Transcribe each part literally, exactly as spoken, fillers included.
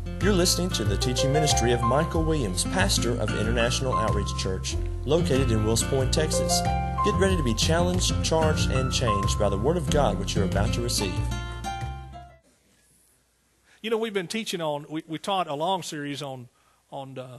You're listening to the teaching ministry of Michael Williams, pastor of International Outreach Church, located in Wills Point, Texas. Get ready to be challenged, charged, and changed by the Word of God which you're about to receive. You know, we've been teaching on, we, we taught a long series on on uh,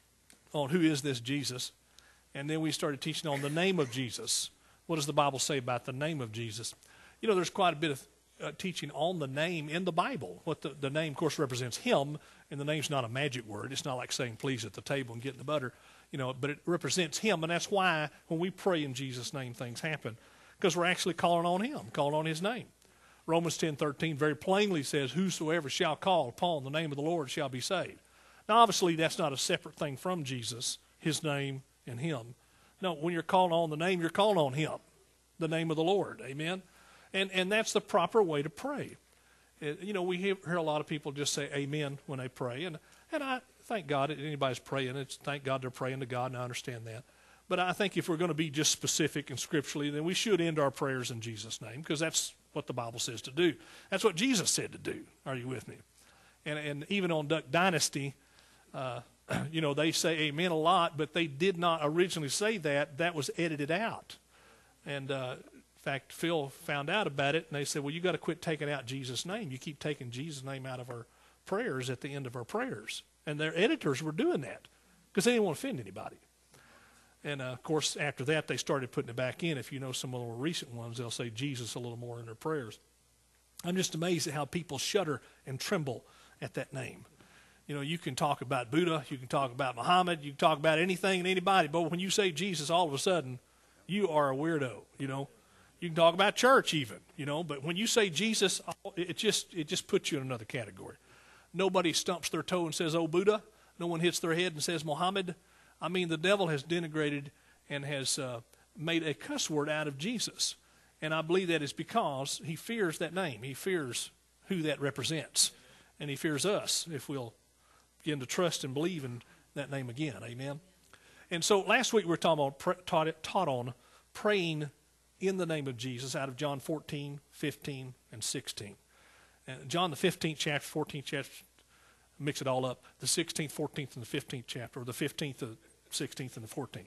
on who is this Jesus, and then we started teaching on the name of Jesus. What does the Bible say about the name of Jesus? You know, there's quite a bit of uh, teaching on the name in the Bible. What the, the name, of course, represents Him, and the name's not a magic word. It's not like saying please at the table and getting the butter, you know, but it represents Him, and that's why when we pray in Jesus' name, things happen, because we're actually calling on Him, calling on His name. Romans ten thirteen very plainly says, whosoever shall call upon the name of the Lord shall be saved. Now, obviously, that's not a separate thing from Jesus, His name and Him. No, when you're calling on the name, you're calling on Him, the name of the Lord. Amen? And and that's the proper way to pray. It, you know, we hear, hear a lot of people just say amen when they pray. And, and I thank God that anybody's praying. It's thank God they're praying to God, and I understand that. But I think if we're going to be just specific and scripturally, then we should end our prayers in Jesus' name, because that's what the Bible says to do. That's what Jesus said to do. Are you with me? And and even on Duck Dynasty, uh, you know, they say amen a lot, but they did not originally say that. That was edited out. And uh, in fact, Phil found out about it, and they said, well, you got to quit taking out Jesus' name. You keep taking Jesus' name out of our prayers at the end of our prayers. And their editors were doing that because they didn't want to offend anybody. And, uh, of course, after that, they started putting it back in. If you know some of the more recent ones, they'll say Jesus a little more in their prayers. I'm just amazed at how people shudder and tremble at that name. You know, you can talk about Buddha, you can talk about Muhammad, you can talk about anything and anybody, but when you say Jesus, all of a sudden, you are a weirdo, you know. You can talk about church even, you know, but when you say Jesus, it just it just puts you in another category. Nobody stumps their toe and says, oh, Buddha. No one hits their head and says, Muhammad. I mean, the devil has denigrated and has uh, made a cuss word out of Jesus. And I believe that is because he fears that name. He fears who that represents. And he fears us if we'll begin to trust and believe in that name again. Amen. And so last week we were talking about, taught, it, taught on praying in the name of Jesus out of John fourteen, fifteen, and sixteen. And John, the fifteenth chapter, fourteenth chapter, mix it all up, the sixteenth, fourteenth, and the fifteenth chapter, or the fifteenth, the sixteenth, and the fourteenth.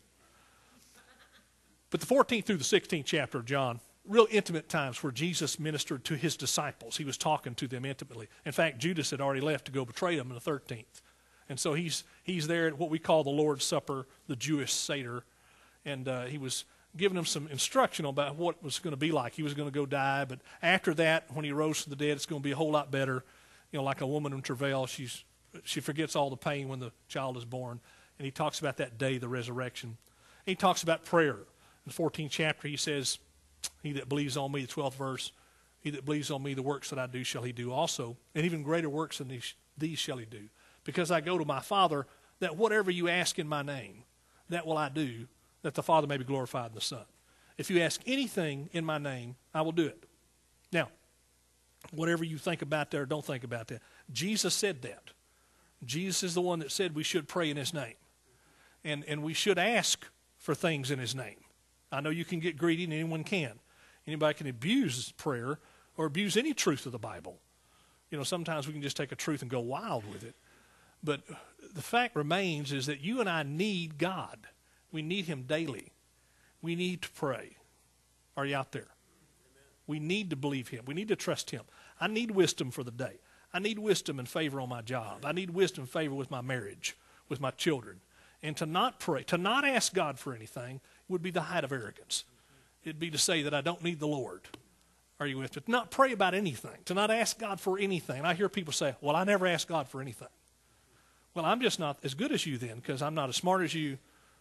But the fourteenth through the sixteenth chapter of John, real intimate times where Jesus ministered to his disciples. He was talking to them intimately. In fact, Judas had already left to go betray him in the thirteenth. And so he's he's there at what we call the Lord's Supper, the Jewish Seder, and uh, he was giving them some instruction about what it was going to be like. He was going to go die, but after that, when he rose from the dead, it's going to be a whole lot better. You know, like a woman in travail, she's she forgets all the pain when the child is born. And he talks about that day, the resurrection. And he talks about prayer. In the fourteenth chapter, he says, he that believes on me, the twelfth verse, he that believes on me, the works that I do shall he do also. And even greater works than these, these shall he do. Because I go to my Father, that whatever you ask in my name, that will I do, that the Father may be glorified in the Son. If you ask anything in my name, I will do it. Now, whatever you think about that or don't think about that, Jesus said that. Jesus is the one that said we should pray in his name. And and we should ask for things in his name. I know you can get greedy, and anyone can. Anybody can abuse prayer or abuse any truth of the Bible. You know, sometimes we can just take a truth and go wild with it. But the fact remains is that you and I need God. We need him daily. We need to pray. Are you out there? Amen. We need to believe him. We need to trust him. I need wisdom for the day. I need wisdom and favor on my job. I need wisdom and favor with my marriage, with my children. And to not pray, to not ask God for anything would be the height of arrogance. It'd be to say that I don't need the Lord. Are you with me? To not pray about anything, to not ask God for anything. And I hear people say, well, I never ask God for anything. Well, I'm just not as good as you then, because I'm not as smart as you.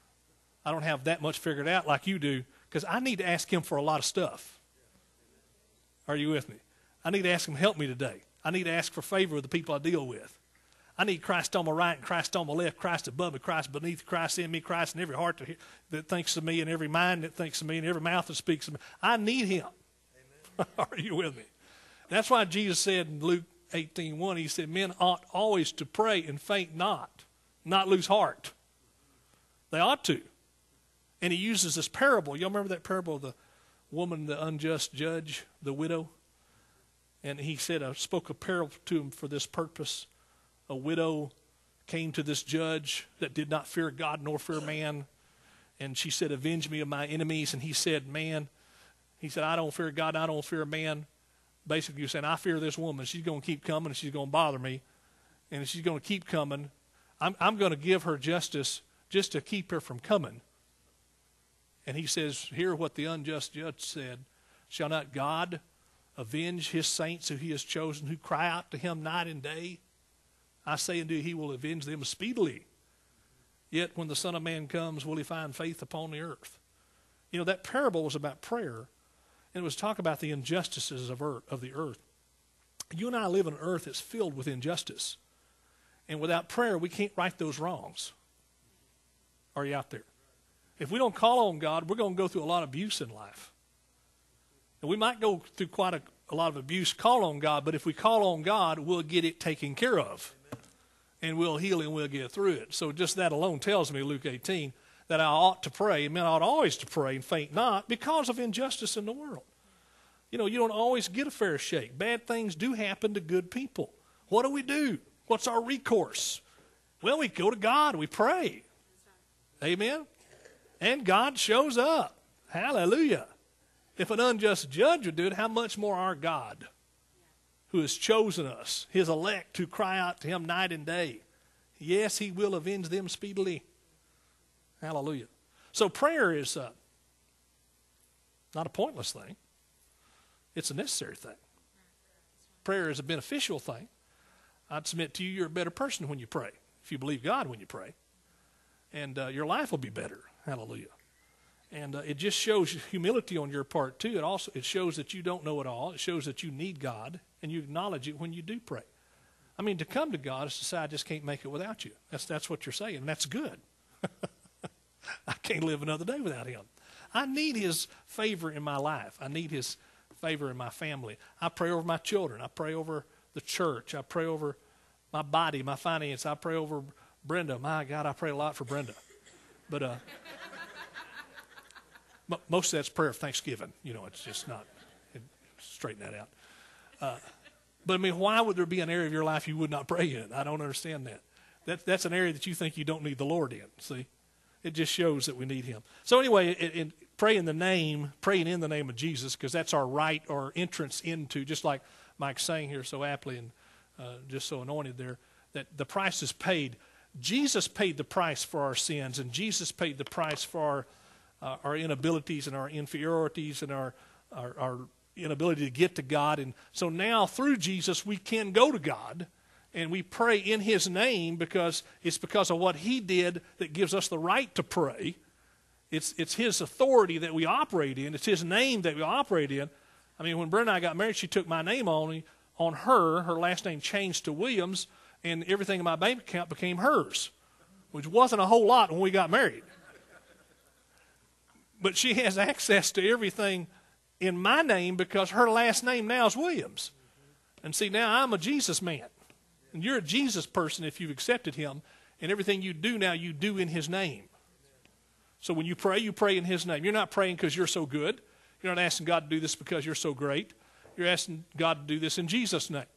I don't have that much figured out like you do, because I need to ask him for a lot of stuff. Are you with me? I need to ask him to help me today. I need to ask for favor with the people I deal with. I need Christ on my right and Christ on my left, Christ above me, Christ beneath, Christ in me, Christ in every heart that thinks of me, and every mind that thinks of me, and every mouth that speaks of me. I need him. Are you with me? That's why Jesus said in Luke eighteen one, he said, men ought always to pray and faint not, not lose heart. They ought to. And he uses this parable. Y'all remember that parable of the woman, the unjust judge, the widow? And he said, I spoke a parable to him for this purpose, a widow came to this judge that did not fear God nor fear man, and she said, avenge me of my enemies. And he said, man, he said, I don't fear God, and I don't fear man. Basically, you're saying, I fear this woman. She's going to keep coming, and she's going to bother me. And if she's going to keep coming, I'm, I'm going to give her justice just to keep her from coming. And he says, hear what the unjust judge said. Shall not God avenge his saints who he has chosen, who cry out to him night and day? I say unto you, he will avenge them speedily. Yet when the Son of Man comes, will he find faith upon the earth? You know, that parable was about prayer, and it was talk about the injustices of, earth, of the earth. You and I live on an earth that's filled with injustice. And without prayer, we can't right those wrongs. Are you out there? If we don't call on God, we're going to go through a lot of abuse in life. And we might go through quite a, a lot of abuse, call on God, but if we call on God, we'll get it taken care of. And we'll heal and we'll get through it. So just that alone tells me, Luke eighteen, that I ought to pray. I mean, I ought always to pray and faint not because of injustice in the world. You know, you don't always get a fair shake. Bad things do happen to good people. What do we do? What's our recourse? Well, we go to God. We pray. Amen? And God shows up. Hallelujah. If an unjust judge would do it, how much more our God, who has chosen us, his elect, who cry out to him night and day. Yes, he will avenge them speedily. Hallelujah. So prayer is uh, not a pointless thing. It's a necessary thing. Prayer is a beneficial thing. I'd submit to you, you're a better person when you pray, if you believe God when you pray. And uh, your life will be better. Hallelujah. And uh, it just shows humility on your part, too. It also it shows that you don't know it all. It shows that you need God, and you acknowledge it when you do pray. I mean, to come to God is to say, I just can't make it without you. That's, that's what you're saying, and that's good. I can't live another day without him. I need his favor in my life. I need his favor in my family. I pray over my children. I pray over the church. I pray over my body, my finance. I pray over Brenda. My God, I pray a lot for Brenda. But uh, most of that's prayer of thanksgiving. You know, it's just not, it, straighten that out. Uh, but I mean, why would there be an area of your life you would not pray in? I don't understand that. that that's an area that you think you don't need the Lord in, see? It just shows that we need him. So anyway, in, in pray in the name, praying in the name of Jesus, because that's our right or entrance into, just like Mike's saying here so aptly and uh, just so anointed there, that the price is paid. Jesus paid the price for our sins, and Jesus paid the price for our, uh, our inabilities and our inferiorities and our, our, our inability to get to God. And so now through Jesus we can go to God, and we pray in his name because it's because of what he did that gives us the right to pray. It's, it's his authority that we operate in. It's his name that we operate in. I mean, when Brenda and I got married, she took my name on, on her. Her last name changed to Williams, and everything in my bank account became hers, which wasn't a whole lot when we got married. But she has access to everything in my name because her last name now is Williams. And see, now I'm a Jesus man. And you're a Jesus person if you've accepted him, and everything you do now, you do in his name. So when you pray, you pray in his name. You're not praying because you're so good. You're not asking God to do this because you're so great. You're asking God to do this in Jesus' name.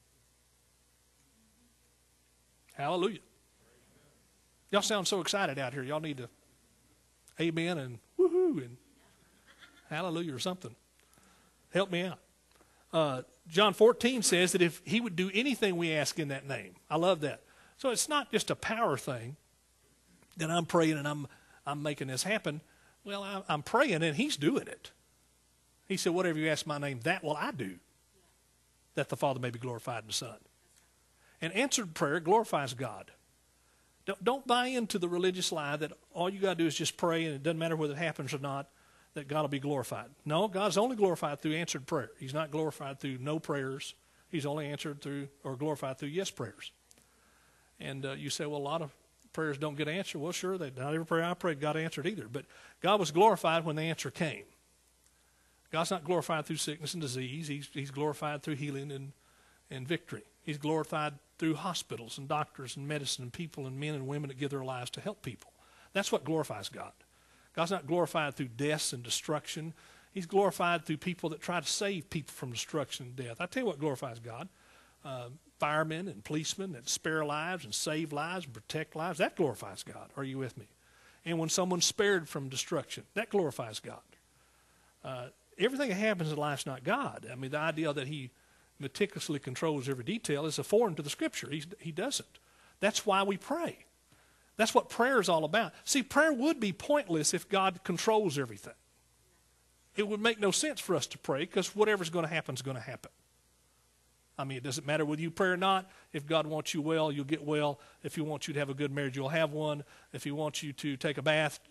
Hallelujah. Y'all sound so excited out here. Y'all need to amen and woohoo and hallelujah or something. Help me out. Uh, John fourteen says that if he would do anything we ask in that name. I love that. So it's not just a power thing that I'm praying and I'm I'm making this happen. Well, I, I'm praying and he's doing it. He said, whatever you ask my name, that will I do, that the Father may be glorified in the Son. And answered prayer glorifies God. Don't, don't buy into the religious lie that all you got to do is just pray and it doesn't matter whether it happens or not, that God will be glorified. No, God's only glorified through answered prayer. He's not glorified through no prayers. He's only answered through or glorified through yes prayers. And uh, you say, well, a lot of prayers don't get answered. Well, sure, they, not every prayer I prayed got answered either. But God was glorified when the answer came. God's not glorified through sickness and disease. He's, he's glorified through healing and, and victory. He's glorified through hospitals and doctors and medicine and people and men and women that give their lives to help people. That's what glorifies God. God's not glorified through deaths and destruction. He's glorified through people that try to save people from destruction and death. I tell you what glorifies God. Uh, firemen and policemen that spare lives and save lives and protect lives, that glorifies God. Are you with me? And when someone's spared from destruction, that glorifies God. Uh, everything that happens in life is not God. I mean, the idea that he meticulously controls every detail is a foreign to the Scripture. He's, he doesn't. That's why we pray. That's what prayer is all about. See, prayer would be pointless if God controls everything. It would make no sense for us to pray because whatever's going to happen is going to happen. I mean, it doesn't matter whether you pray or not. If God wants you well, you'll get well. If he wants you to have a good marriage, you'll have one. If he wants you to take a bath,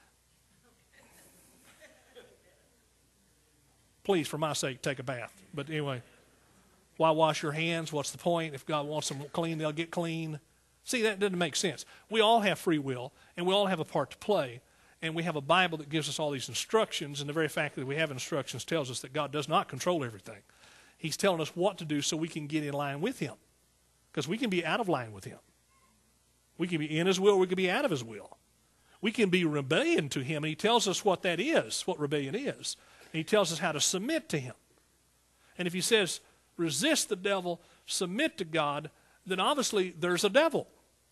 please, for my sake, take a bath. But anyway, why wash your hands? What's the point? If God wants them clean, they'll get clean. See, that doesn't make sense. We all have free will, and we all have a part to play. And we have a Bible that gives us all these instructions, and the very fact that we have instructions tells us that God does not control everything. He's telling us what to do so we can get in line with him. Because we can be out of line with him. We can be in his will, we can be out of his will. We can be rebellion to him, and he tells us what that is, what rebellion is. And he tells us how to submit to him. And if he says, resist the devil, submit to God, then obviously there's a devil.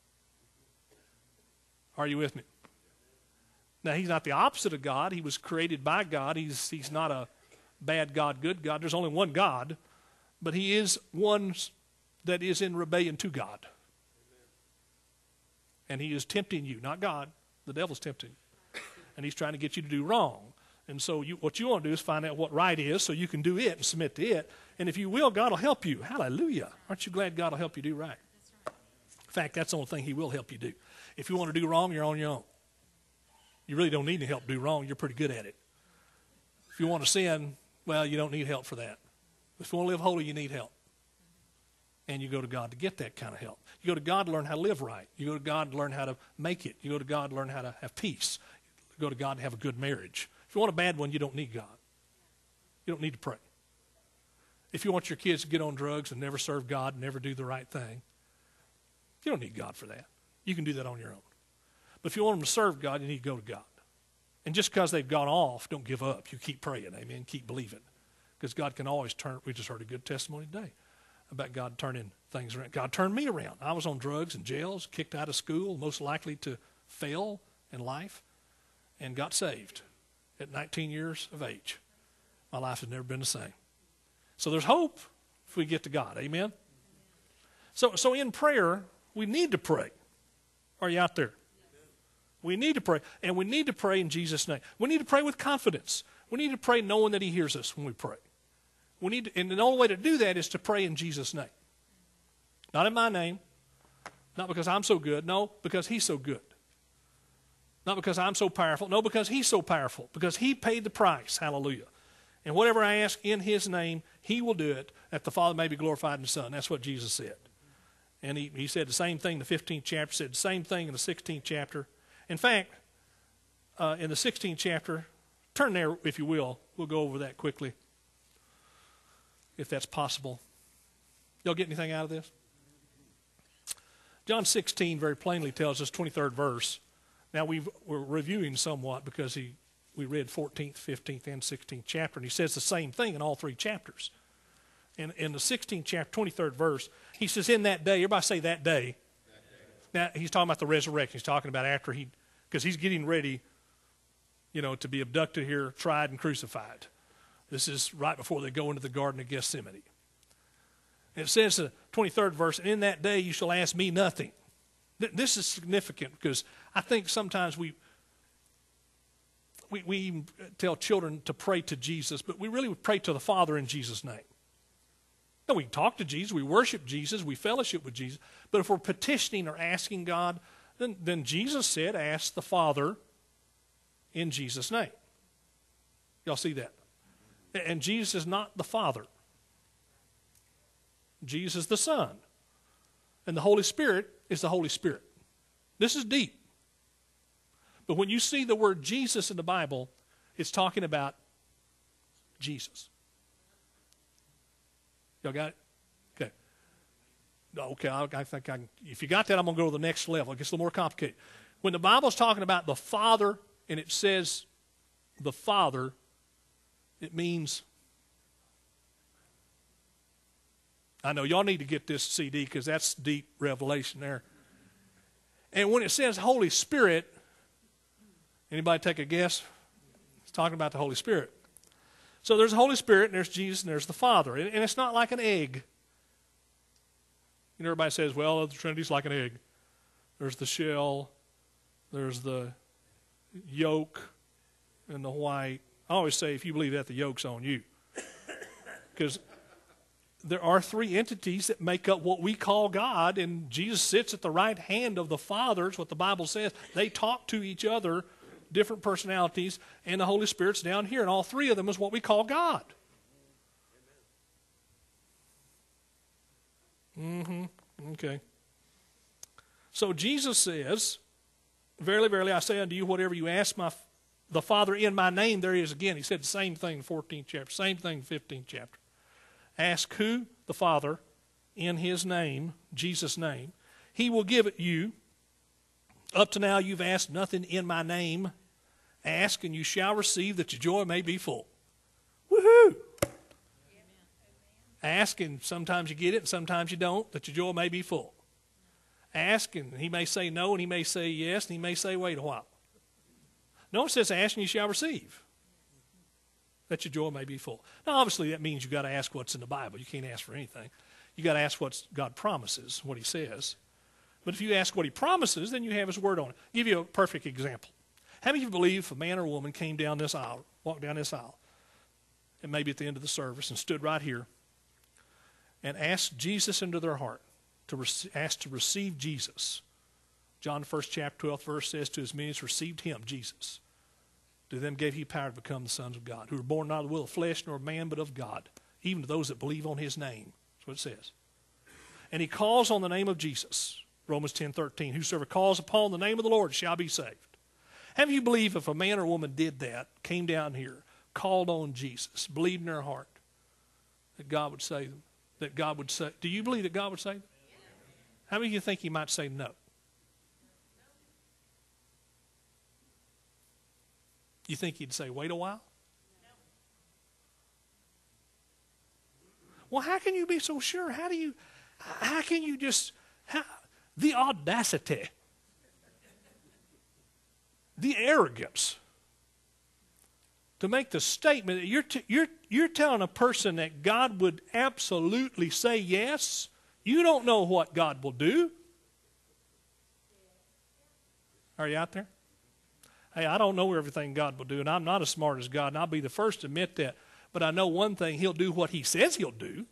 Are you with me? Now, he's not the opposite of God. He was created by God. He's, he's not a bad God, good God. There's only one God. But he is one that is in rebellion to God. And he is tempting you, not God. The devil's tempting you. And he's trying to get you to do wrong. And so you, what you want to do is find out what right is so you can do it and submit to it. And if you will, God will help you. Hallelujah. Aren't you glad God will help you do right? In fact, that's the only thing he will help you do. If you want to do wrong, you're on your own. You really don't need any help to do wrong. You're pretty good at it. If you want to sin, well, you don't need help for that. If you want to live holy, you need help. And you go to God to get that kind of help. You go to God to learn how to live right. You go to God to learn how to make it. You go to God to learn how to have peace. You go to God to have a good marriage. If you want a bad one, you don't need God. You don't need to pray. If you want your kids to get on drugs and never serve God and never do the right thing, you don't need God for that. You can do that on your own. But if you want them to serve God, you need to go to God. And just because they've gone off, don't give up. You keep praying, amen, keep believing. Because God can always turn. We just heard a good testimony today about God turning things around. God turned me around. I was on drugs and jails, kicked out of school, most likely to fail in life, and got saved at nineteen years of age. My life has never been the same. So there's hope if we get to God, amen? So, so in prayer, we need to pray. Are you out there? We need to pray, and we need to pray in Jesus' name. We need to pray with confidence. We need to pray knowing that he hears us when we pray. We need to, and the only way to do that is to pray in Jesus' name. Not in my name, not because I'm so good, no, because he's so good. Not because I'm so powerful, no, because he's so powerful, because he paid the price, hallelujah. And whatever I ask in his name, he will do it, that the Father may be glorified in the Son. That's what Jesus said. And he, he said the same thing in the fifteenth chapter, said the same thing in the sixteenth chapter. In fact, uh, in the sixteenth chapter, turn there if you will. We'll go over that quickly, if that's possible. Y'all get anything out of this? John sixteen very plainly tells us, twenty-third verse. Now we've, we're reviewing somewhat because he, we read fourteenth, fifteenth, and sixteenth chapter, and he says the same thing in all three chapters. In, in the sixteenth chapter, twenty-third verse, he says, in that day, everybody say that day. Now, he's talking about the resurrection. He's talking about after he, because he's getting ready, you know, to be abducted here, tried, and crucified. This is right before they go into the Garden of Gethsemane. And it says, the twenty-third verse, in that day you shall ask me nothing. Th- this is significant because I think sometimes we, we, we tell children to pray to Jesus, but we really would pray to the Father in Jesus' name. No, we talk to Jesus, we worship Jesus, we fellowship with Jesus. But if we're petitioning or asking God, then, then Jesus said, ask the Father in Jesus' name. Y'all see that? And Jesus is not the Father. Jesus is the Son. And the Holy Spirit is the Holy Spirit. This is deep. But when you see the word Jesus in the Bible, it's talking about Jesus. Y'all got it? Okay. Okay, I, I think I can. If you got that, I'm going to go to the next level. It gets a little more complicated. When the Bible's talking about the Father, and it says the Father, it means I know y'all need to get this C D because that's deep revelation there. And when it says Holy Spirit, anybody take a guess? It's talking about the Holy Spirit. So there's the Holy Spirit, and there's Jesus, and there's the Father. And, and it's not like an egg. You know, everybody says, well, the Trinity's like an egg. There's the shell, there's the yolk, and the white. I always say, if you believe that, the yolk's on you. Because there are three entities that make up what we call God, and Jesus sits at the right hand of the Father. It's what the Bible says. They talk to each other, different personalities, and the Holy Spirit's down here, and all three of them is what we call God. Mm-hmm. Okay. So Jesus says, verily, verily, I say unto you, whatever you ask my the Father in my name, there he is again. He said the same thing in the fourteenth chapter, same thing in the fifteenth chapter. Ask who? The Father, in his name, Jesus' name. He will give it you. Up to now you've asked nothing in my name. Ask and you shall receive, that your joy may be full. Woohoo! Ask and sometimes you get it and sometimes you don't, that your joy may be full. Ask and he may say no and he may say yes and he may say wait a while. No, it says ask and you shall receive, that your joy may be full. Now obviously that means you've got to ask what's in the Bible. You can't ask for anything. You've got to ask what God promises, what he says. But if you ask what he promises, then you have his word on it. I'll give you a perfect example. How many of you believe if a man or a woman came down this aisle, walked down this aisle, and maybe at the end of the service and stood right here and asked Jesus into their heart, to rec- ask to receive Jesus? John first chapter twelfth verse says, to as many as received him, Jesus, to them gave he power to become the sons of God, who were born not of the will of flesh nor of man, but of God, even to those that believe on his name. That's what it says. And he calls on the name of Jesus. Romans ten thirteen, whosoever calls upon the name of the Lord shall be saved. How do you believe if a man or woman did that, came down here, called on Jesus, believed in their heart, that God would save them? That God would say, do you believe that God would save them? How many of you think he might say no? You think he'd say, wait a while? Well, how can you be so sure? How do you, how can you just, how, the audacity, the arrogance to make the statement that you're, t- you're, you're telling a person that God would absolutely say yes. You don't know what God will do. Are you out there? Hey, I don't know everything God will do, and I'm not as smart as God, and I'll be the first to admit that. But I know one thing, he'll do what he says he'll do.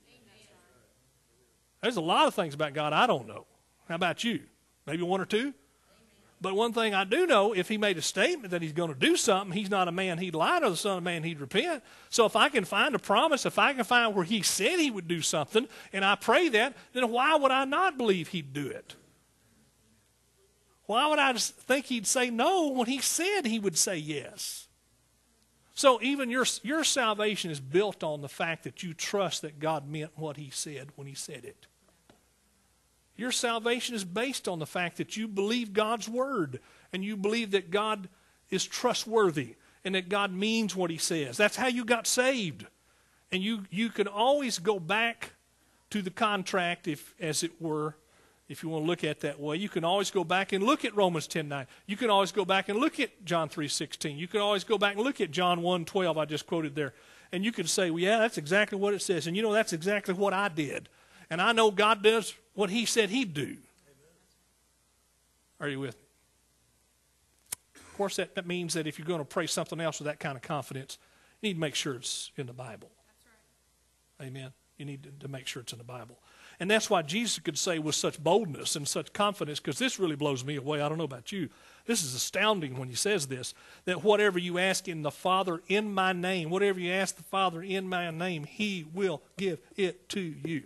There's a lot of things about God I don't know. How about you? Maybe one or two? But one thing I do know, if he made a statement that he's going to do something, he's not a man he'd lie, nor the son of man he'd repent. So if I can find a promise, if I can find where he said he would do something, and I pray that, then why would I not believe he'd do it? Why would I just think he'd say no when he said he would say yes? So even your, your salvation is built on the fact that you trust that God meant what he said when he said it. Your salvation is based on the fact that you believe God's word and you believe that God is trustworthy and that God means what he says. That's how you got saved. And you, you can always go back to the contract, if as it were, if you want to look at it that way. You can always go back and look at Romans ten nine. You can always go back and look at John three sixteen. You can always go back and look at John one twelve I just quoted there. And you can say, well, yeah, that's exactly what it says. And you know, that's exactly what I did. And I know God does what he said he'd do. Are you with me? Of course, that, that means that if you're going to pray something else with that kind of confidence, you need to make sure it's in the Bible. That's right. Amen. You need to, to make sure it's in the Bible. And that's why Jesus could say with such boldness and such confidence, because this really blows me away. I don't know about you. This is astounding when he says this, that whatever you ask in the Father in my name, whatever you ask the Father in my name, he will give it to you.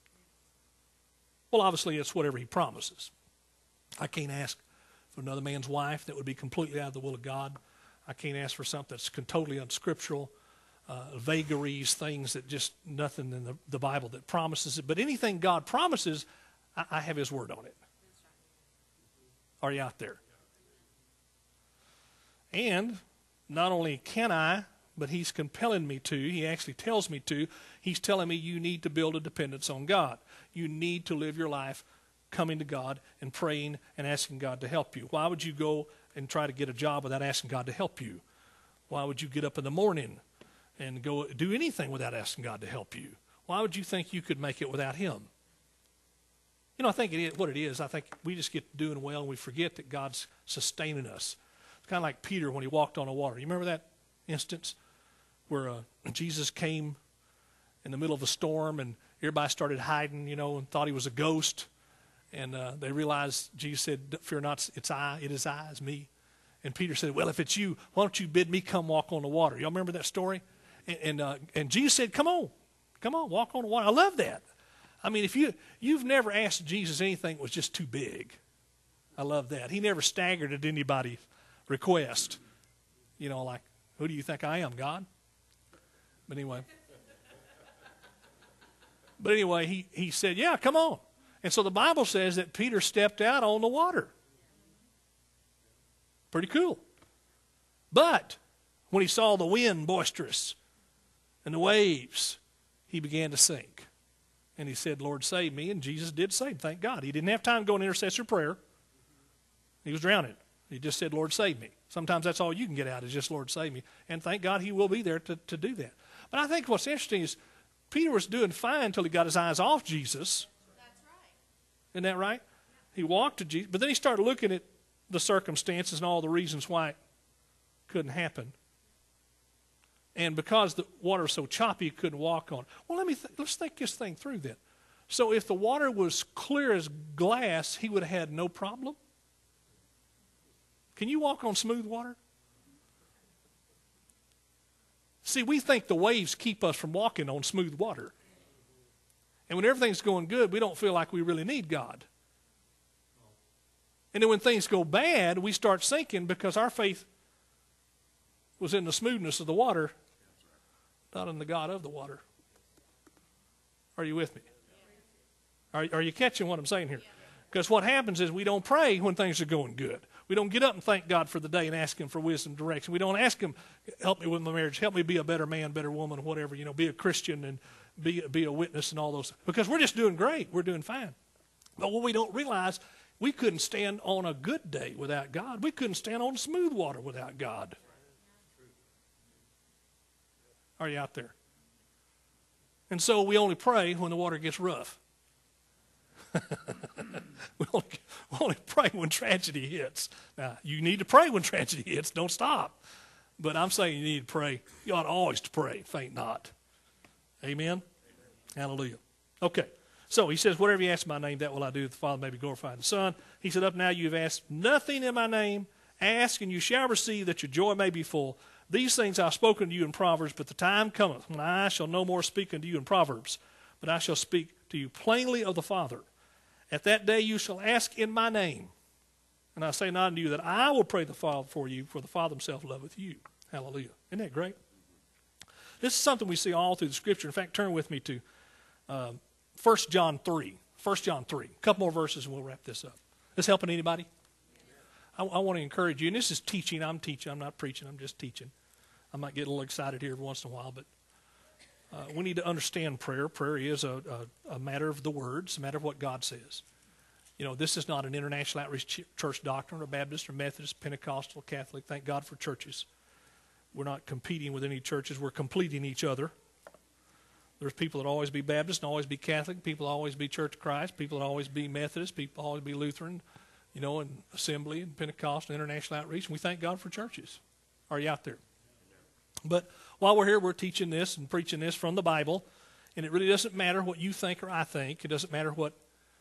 Well, obviously, it's whatever he promises. I can't ask for another man's wife that would be completely out of the will of God. I can't ask for something that's totally unscriptural, uh, vagaries, things that just nothing in the, the Bible that promises it. But anything God promises, I, I have his word on it. Are you out there? And not only can I, but he's compelling me to. He actually tells me to. He's telling me you need to build a dependence on God. You need to live your life coming to God and praying and asking God to help you. Why would you go and try to get a job without asking God to help you? Why would you get up in the morning and go do anything without asking God to help you? Why would you think you could make it without him? You know, I think it is, what it is, I think we just get doing well and we forget that God's sustaining us. It's kind of like Peter when he walked on the water. You remember that instance where uh, Jesus came in the middle of a storm and everybody started hiding, you know, and thought he was a ghost. And uh, they realized, Jesus said, fear not, it's I, it is I, it's me. And Peter said, well, if it's you, why don't you bid me come walk on the water? Y'all remember that story? And and, uh, and Jesus said, come on, come on, walk on the water. I love that. I mean, if you, you've never asked Jesus anything that was just too big. I love that. He never staggered at anybody's request. You know, like, who do you think I am, God? But anyway. But anyway, he, he said, yeah, come on. And so the Bible says that Peter stepped out on the water. Pretty cool. But when he saw the wind boisterous and the waves, he began to sink. And he said, Lord, save me. And Jesus did save him, thank God. He didn't have time to go in intercessor prayer. He was drowning. He just said, Lord, save me. Sometimes that's all you can get out is just, Lord, save me. And thank God he will be there to, to do that. But I think what's interesting is Peter was doing fine until he got his eyes off Jesus. That's right. Isn't that right? He walked to Jesus. But then he started looking at the circumstances and all the reasons why it couldn't happen. And because the water was so choppy, he couldn't walk on it. Well, let me th- let's think this thing through then. So if the water was clear as glass, he would have had no problem. Can you walk on smooth water? See, we think the waves keep us from walking on smooth water. And when everything's going good, we don't feel like we really need God. And then when things go bad, we start sinking because our faith was in the smoothness of the water, not in the God of the water. Are you with me? Are, are you catching what I'm saying here? Because what happens is we don't pray when things are going good. We don't get up and thank God for the day and ask him for wisdom and direction. We don't ask him, help me with my marriage, help me be a better man, better woman, whatever, you know, be a Christian and be, be a witness and all those. Because we're just doing great. We're doing fine. But what we don't realize, we couldn't stand on a good day without God. We couldn't stand on smooth water without God. Are you out there? And so we only pray when the water gets rough. we, only, we only pray when tragedy hits. Now, you need to pray when tragedy hits. Don't stop. But I'm saying you need to pray. You ought always to pray. Faint not. Amen? Amen. Hallelujah. Okay. So he says, whatever you ask in my name, that will I do, that the Father may be glorified in the Son. He said, up now you have asked nothing in my name. Ask, and you shall receive, that your joy may be full. These things I have spoken to you in Proverbs, but the time cometh when I shall no more speak unto you in Proverbs, but I shall speak to you plainly of the Father. At that day you shall ask in my name. And I say not unto you that I will pray the Father for you, for the Father himself loveth you. Hallelujah. Isn't that great? This is something we see all through the Scripture. In fact, turn with me to uh, First John three. First John three. A couple more verses and we'll wrap this up. This helping anybody? I, I want to encourage you, and this is teaching. I'm teaching. I'm not preaching. I'm just teaching. I might get a little excited here every once in a while, but uh, we need to understand prayer. Prayer is a, a, a matter of the words, a matter of what God says. You know, this is not an International Outreach Church doctrine, or Baptist, or Methodist, Pentecostal, Catholic. Thank God for churches. We're not competing with any churches. We're completing each other. There's people that always be Baptist and always be Catholic. People always be Church of Christ. People always be Methodist. People always be Lutheran, you know, and Assembly and Pentecostal and International Outreach. And we thank God for churches. Are you out there? But while we're here, we're teaching this and preaching this from the Bible. And it really doesn't matter what you think or I think. It doesn't matter what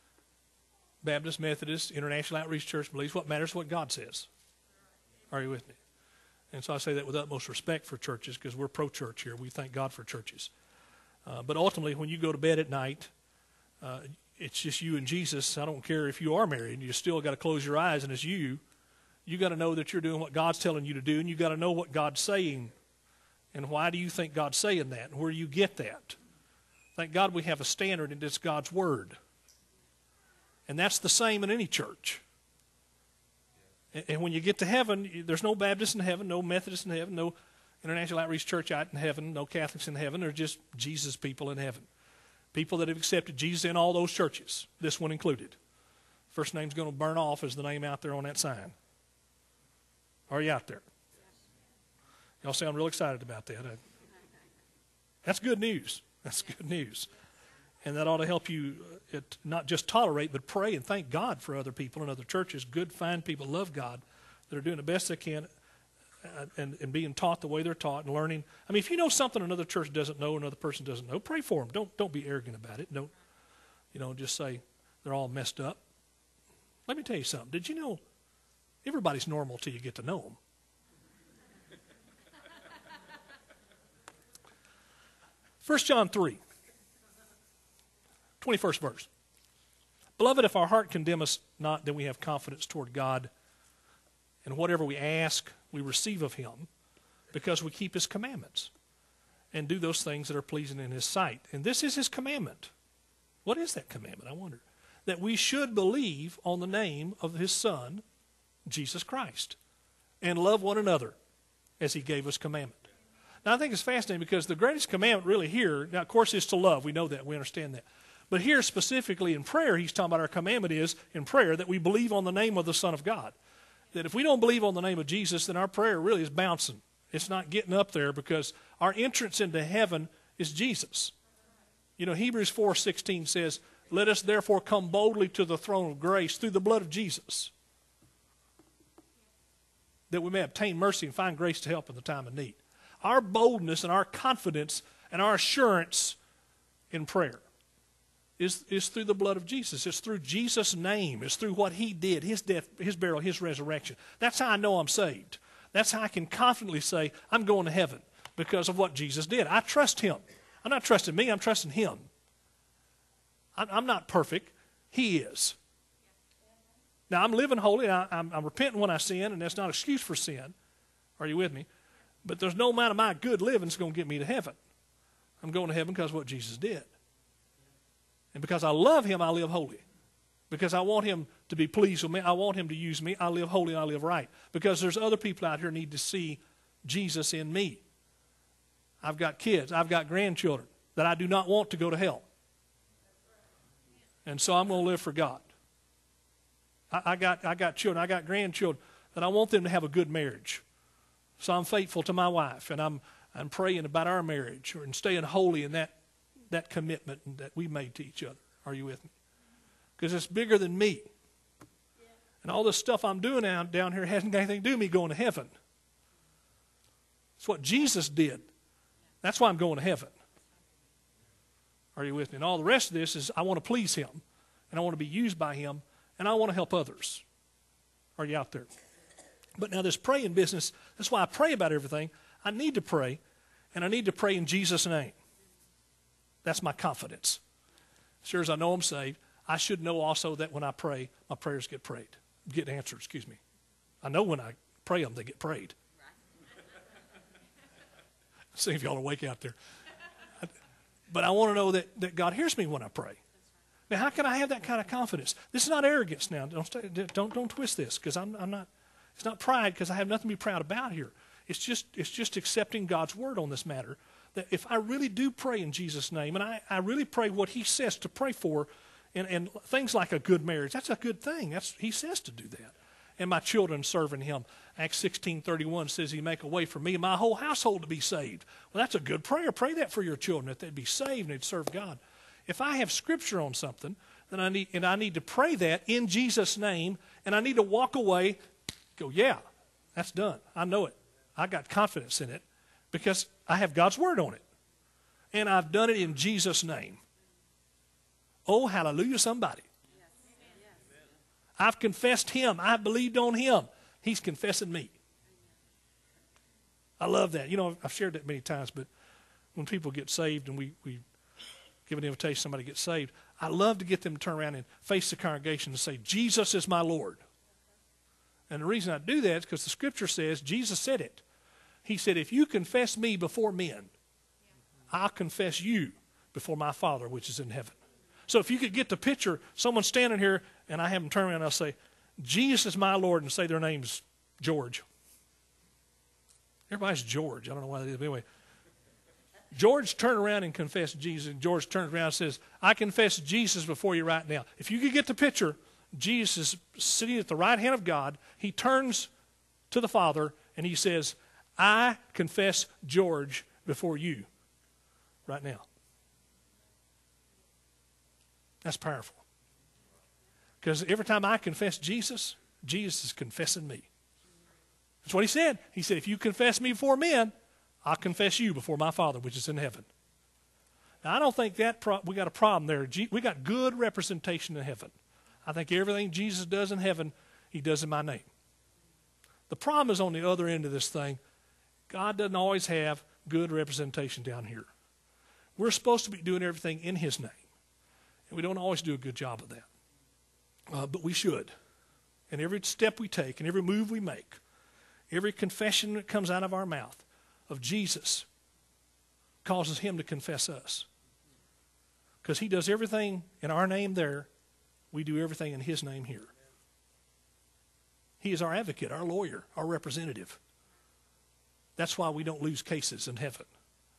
Baptist, Methodist, International Outreach Church believes. What matters is what God says. Are you with me? And so I say that with utmost respect for churches, because we're pro-church here. We thank God for churches. Uh, but ultimately, when you go to bed at night, uh, it's just you and Jesus. I don't care if you are married. You still got to close your eyes, and it's you. You got to know that you're doing what God's telling you to do, and you got to know what God's saying. And why do you think God's saying that? And where do you get that? Thank God we have a standard, and it's God's Word. And that's the same in any church. And when you get to heaven, there's no Baptist in heaven, no Methodist in heaven, no International Outreach Church out in heaven, no Catholics in heaven. They're just Jesus people in heaven. People that have accepted Jesus in all those churches, this one included. First name's going to burn off as the name out there on that sign. Are you out there? Y'all sound real excited about that. That's good news. That's good news. And that ought to help you uh, it, not just tolerate, but pray and thank God for other people in other churches, good, fine people, love God, that are doing the best they can uh, and, and being taught the way they're taught and learning. I mean, if you know something another church doesn't know, another person doesn't know, pray for them. Don't, don't be arrogant about it. Don't, you know, just say they're all messed up. Let me tell you something. Did you know everybody's normal till you get to know them? First John three. twenty-first verse. Beloved, if our heart condemn us not, then we have confidence toward God. And whatever we ask, we receive of him, because we keep his commandments and do those things that are pleasing in his sight. And this is his commandment. What is that commandment, I wonder? That we should believe on the name of his Son, Jesus Christ, and love one another as he gave us commandment. Now, I think it's fascinating because the greatest commandment really here, now, of course, is to love. We know that. We understand that. But here specifically in prayer, he's talking about our commandment is in prayer that we believe on the name of the Son of God. That if we don't believe on the name of Jesus, then our prayer really is bouncing. It's not getting up there because our entrance into heaven is Jesus. You know, Hebrews four sixteen says, let us therefore come boldly to the throne of grace through the blood of Jesus, that we may obtain mercy and find grace to help in the time of need. Our boldness and our confidence and our assurance in prayer is, is through the blood of Jesus. It's through Jesus' name. It's through what he did, his death, his burial, his resurrection. That's how I know I'm saved. That's how I can confidently say I'm going to heaven because of what Jesus did. I trust him. I'm not trusting me. I'm trusting him. I'm, I'm not perfect. He is. Now, I'm living holy. I, I'm, I'm repenting when I sin, and that's not an excuse for sin. Are you with me? But there's no amount of my good living that's going to get me to heaven. I'm going to heaven because of what Jesus did. And because I love him, I live holy. Because I want him to be pleased with me. I want him to use me. I live holy and I live right. Because there's other people out here who need to see Jesus in me. I've got kids. I've got grandchildren that I do not want to go to hell. And so I'm going to live for God. I, I got I got children. I got grandchildren that I want them to have a good marriage. So I'm faithful to my wife, and I'm I'm praying about our marriage and staying holy in that that commitment that we made to each other. Are you with me? Because it's bigger than me. Yeah. And all this stuff I'm doing down, down here hasn't got anything to do with me going to heaven. It's what Jesus did. That's why I'm going to heaven. Are you with me? And all the rest of this is I want to please him, and I want to be used by him, and I want to help others. Are you out there? But now this praying business, that's why I pray about everything. I need to pray, and I need to pray in Jesus' name. That's my confidence. Sure as I know I'm saved, I should know also that when I pray, my prayers get prayed, get answered, excuse me. I know when I pray them, they get prayed. See if y'all are awake out there. But I want to know that, that God hears me when I pray. Now, how can I have that kind of confidence? This is not arrogance now. Don't stay, don't, don't twist this, because I'm, I'm not, it's not pride, because I have nothing to be proud about here. It's just, it's just accepting God's word on this matter, that if I really do pray in Jesus' name, and I, I really pray what he says to pray for, and, and things like a good marriage, that's a good thing. That's, he says to do that. And my children serving him. Acts sixteen thirty-one says he make a way for me and my whole household to be saved. Well, that's a good prayer. Pray that for your children, that they'd be saved and they'd serve God. If I have scripture on something, then I need, and I need to pray that in Jesus' name, and I need to walk away, go, yeah, that's done. I know it. I got confidence in it because I have God's word on it. And I've done it in Jesus' name. Oh, hallelujah, somebody. I've confessed him. I've believed on him. He's confessing me. I love that. You know, I've shared that many times, but when people get saved and we, we give an invitation, somebody gets saved, I love to get them to turn around and face the congregation and say, Jesus is my Lord. And the reason I do that is because the scripture says, Jesus said it. He said, if you confess me before men, I'll confess you before my Father which is in heaven. So if you could get the picture, someone standing here, and I have them turn around and I'll say, Jesus is my Lord, and say their name's George. Everybody's George. I don't know why they did, but anyway. George turned around and confessed Jesus, and George turns around and says, I confess Jesus before you right now. If you could get the picture, Jesus is sitting at the right hand of God. He turns to the Father, and he says, I confess George before you right now. That's powerful. Because every time I confess Jesus, Jesus is confessing me. That's what he said. He said, if you confess me before men, I'll confess you before my Father which is in heaven. Now, I don't think that pro- we got a problem there. G- we got good representation in heaven. I think everything Jesus does in heaven, he does in my name. The problem is on the other end of this thing. God doesn't always have good representation down here. We're supposed to be doing everything in his name. And we don't always do a good job of that. Uh, but we should. And every step we take and every move we make, every confession that comes out of our mouth of Jesus causes him to confess us. Because he does everything in our name there. We do everything in his name here. He is our advocate, our lawyer, our representative. That's why we don't lose cases in heaven.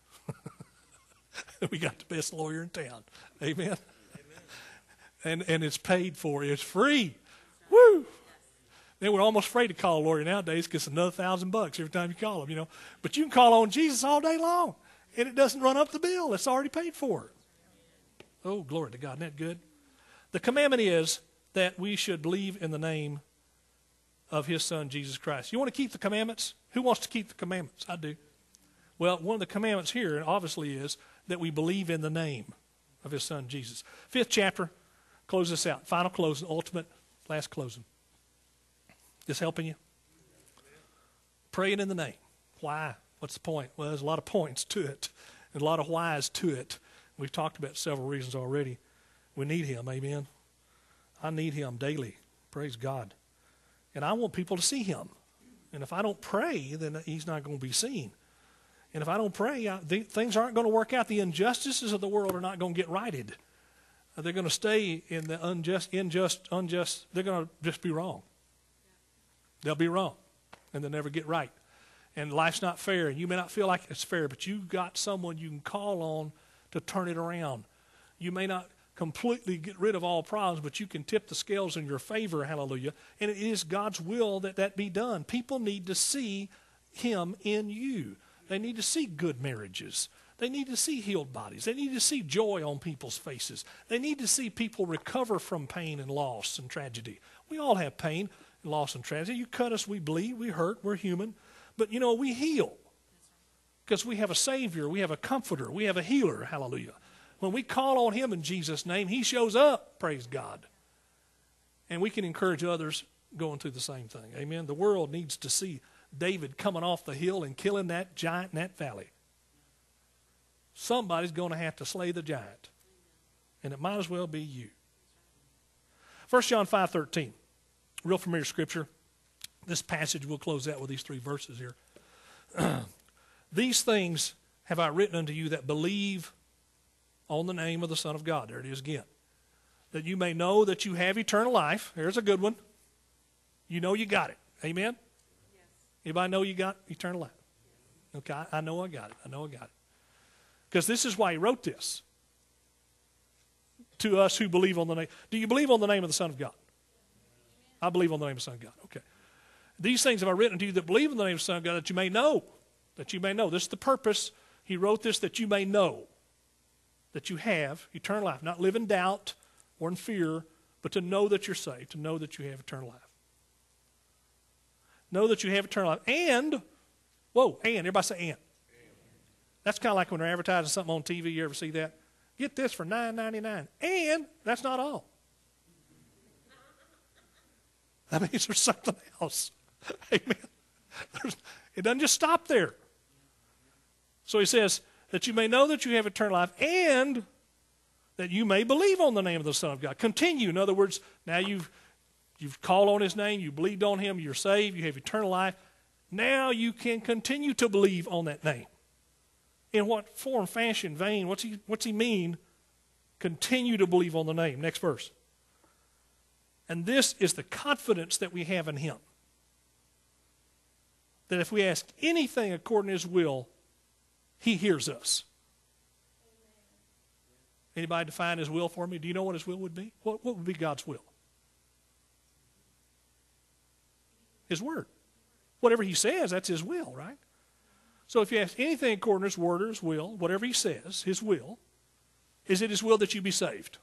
We got the best lawyer in town. Amen? Amen. And, and it's paid for. It's free. Woo! Then we're almost afraid to call a lawyer nowadays because it's another thousand bucks every time you call him, you know. But you can call on Jesus all day long, and it doesn't run up the bill. It's already paid for. Oh, glory to God. Isn't that good? The commandment is that we should believe in the name of his Son, Jesus Christ. You want to keep the commandments? Who wants to keep the commandments? I do. Well, one of the commandments here, obviously, is that we believe in the name of his Son, Jesus. Fifth chapter, close this out. Final closing, ultimate, last closing. This helping you? Praying in the name. Why? What's the point? Well, there's a lot of points to it and a lot of whys to it. We've talked about several reasons already. We need him, amen? I need him daily. Praise God. And I want people to see him. And if I don't pray, then he's not going to be seen. And if I don't pray, I, the, things aren't going to work out. The injustices of the world are not going to get righted. They're going to stay in the unjust, unjust, unjust. They're going to just be wrong. They'll be wrong, and they'll never get right. And life's not fair, and you may not feel like it's fair, but you've got someone you can call on to turn it around. You may not completely get rid of all problems, but you can tip the scales in your favor, hallelujah. And it is God's will that that be done. People need to see him in you. They need to see good marriages. They need to see healed bodies. They need to see joy on people's faces. They need to see people recover from pain and loss and tragedy. We all have pain, loss, and tragedy. You cut us, we bleed, we hurt, we're human. But, you know, we heal because we have a Savior, we have a Comforter, we have a Healer, hallelujah. When we call on him in Jesus' name, he shows up, praise God. And we can encourage others going through the same thing, amen. The world needs to see David coming off the hill and killing that giant in that valley. Somebody's going to have to slay the giant, and it might as well be you. First John five thirteen. Real familiar scripture. This passage, we'll close out with these three verses here. These things have I written unto you that believe on the name of the Son of God. There it is again. That you may know that you have eternal life. There's a good one. You know you got it. Amen? Yes. Anybody know you got eternal life? Yes. Okay, I, I know I got it. I know I got it. Because this is why he wrote this. To us who believe on the name. Do you believe on the name of the Son of God? I believe on the name of the Son of God. Okay. These things have I written to you that believe in the name of the Son of God, that you may know. That you may know. This is the purpose. He wrote this that you may know. That you have eternal life. Not live in doubt or in fear, but to know that you're saved. To know that you have eternal life. Know that you have eternal life. And, whoa, and. Everybody say and. That's kind of like when they're advertising something on T V. You ever see that? Get this for nine ninety-nine. And that's not all. That means there's something else. Amen. There's, it doesn't just stop there. So he says, that you may know that you have eternal life and that you may believe on the name of the Son of God. Continue. In other words, now you've, you've called on his name, you believed on him, you're saved, you have eternal life. Now you can continue to believe on that name. In what form, fashion, vein? What's he, what's he mean? Continue to believe on the name. Next verse. And this is the confidence that we have in him. that if we ask anything according to his will, he hears us. Anybody define his will for me? Do you know what his will would be? What, what would be God's will? His word. Whatever he says, that's his will, right? So if you ask anything according to his word or his will, whatever he says, his will, is it his will that you be saved?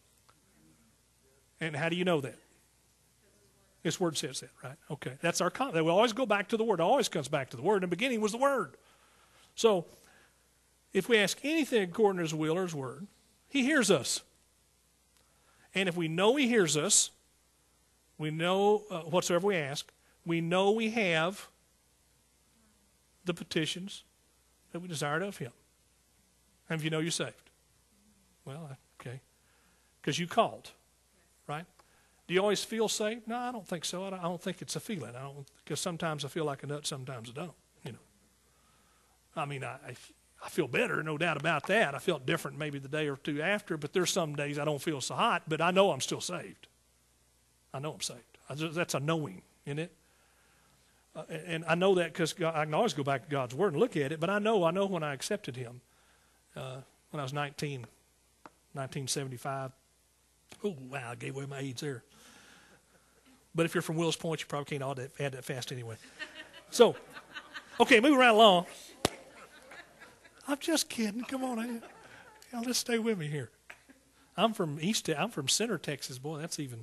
And how do you know that? His word says that, right? Okay, that's our con. We always go back to the word. It always comes back to the word. In the beginning was the word. So if we ask anything according to his will or his word, he hears us. And if we know he hears us, we know uh, whatsoever we ask, we know we have the petitions that we desired of him. And if you know you're saved. Well, okay. Because you called, right? Do you always feel saved? No, I don't think so. I don't, I don't think it's a feeling. I don't, because sometimes I feel like a nut, sometimes I don't. You know. I mean, I, I I feel better, no doubt about that. I felt different maybe the day or two after, but there's some days I don't feel so hot, but I know I'm still saved. I know I'm saved. I just, that's a knowing, isn't it? Uh, and I know that because I can always go back to God's word and look at it, but I know I know when I accepted him uh, when I was nineteen, nineteen seventy-five. Oh, wow, I gave away my age there. But if you're from Wills Point, you probably can't add that, add that fast anyway. So, okay, moving right along. I'm just kidding. Come on, man. Now, let's stay with me here. I'm from East. I'm from Center, Texas. Boy, that's even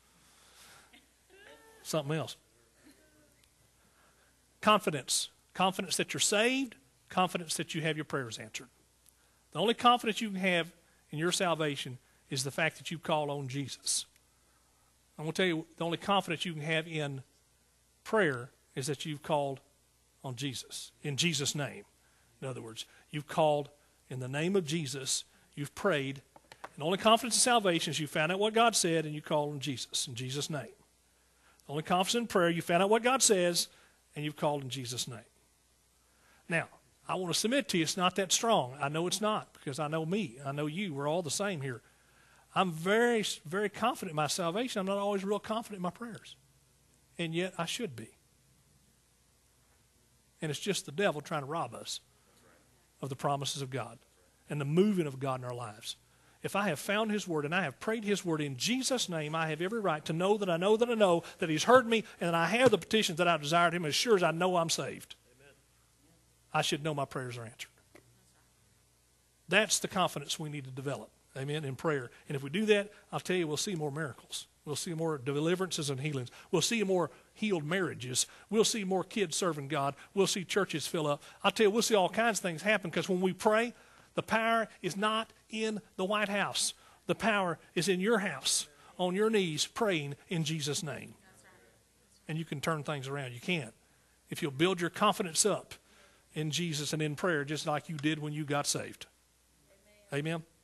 something else. Confidence. Confidence that you're saved. Confidence that you have your prayers answered. The only confidence you can have in your salvation is the fact that you call on Jesus. I'm going to tell you, the only confidence you can have in prayer is that you've called on Jesus, in Jesus' name. In other words, you've called in the name of Jesus, you've prayed, and the only confidence in salvation is you found out what God said and you called on Jesus, in Jesus' name. The only confidence in prayer, you found out what God says and you've called in Jesus' name. Now, I want to submit to you, it's not that strong. I know it's not, because I know me. I know you. We're all the same here. I'm very, very confident in my salvation. I'm not always real confident in my prayers. And yet I should be. And it's just the devil trying to rob us of the promises of God and the moving of God in our lives. If I have found his word and I have prayed his word in Jesus' name, I have every right to know that I know that I know that he's heard me and that I have the petitions that I've desired him as sure as I know I'm saved. Amen. I should know my prayers are answered. That's the confidence we need to develop. Amen, in prayer. And if we do that, I'll tell you, we'll see more miracles. We'll see more deliverances and healings. We'll see more healed marriages. We'll see more kids serving God. We'll see churches fill up. I'll tell you, we'll see all kinds of things happen because when we pray, the power is not in the White House. The power is in your house, on your knees, praying in Jesus' name. And you can turn things around. You can. If you'll build your confidence up in Jesus and in prayer just like you did when you got saved. Amen. Amen.